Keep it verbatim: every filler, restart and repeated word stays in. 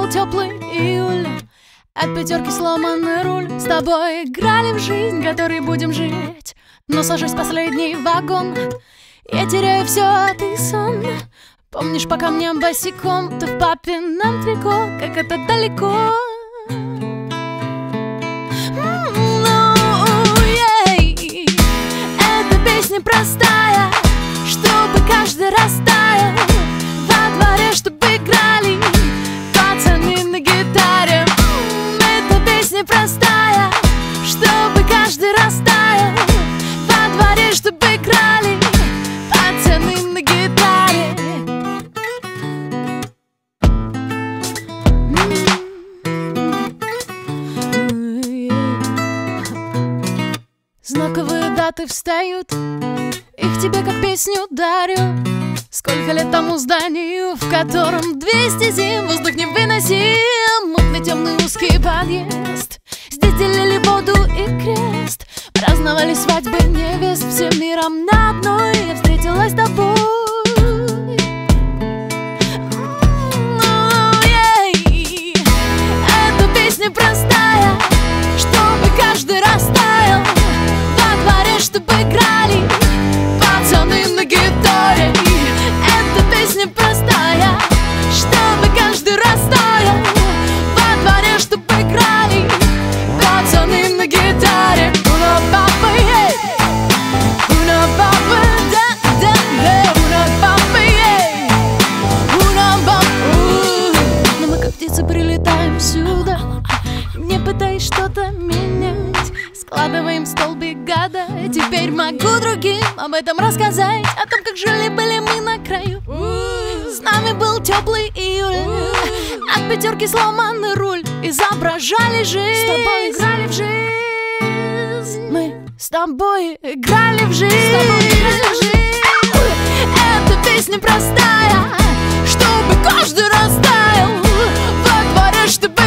был теплый июль, от пятерки сломанный руль. С тобой играли в жизнь, которой будем жить, но сажусь в последний вагон. Я теряю все, а ты сон. Помнишь, по камням босиком, ты в папином трико, как это далеко. Эта песня простая, чтобы каждый растаял. Во дворе, чтобы играли пацаны на гитаре. Эта песня простая, чтобы каждый растаял. Во дворе, чтобы играли пацаны на гитаре. Знаковые даты встают, их тебе как песню дарю. Сколько лет тому зданию, в котором двести зим, воздух невыносим. Мутный темный узкий подъезд, здесь делили воду и крест. Праздновали свадьбы невест, всем миром на одной. Я встретилась с тобой. Эта песня простая, чтобы каждый растаял. Во дворе, чтобы играли пацаны на гитаре. Эта песня простая, чтобы каждый растаял. Во дворе, чтобы играли пацаны на гитаре. Уна папа, ей, уна папа, да, да, да, уна папа, ей, уна папа. Но мы как птицы прилетаем сюда, не пытаясь что-то менять. Складываем столбик гада, теперь могу другим об этом рассказать. О том, как жили-были мы на краю. С нами был теплый июль, от пятерки сломанный руль. Изображали жизнь, с тобой играли в жизнь. Мы с тобой играли в жизнь. Эта песня простая, чтобы каждый растаял. Во дворе, чтобы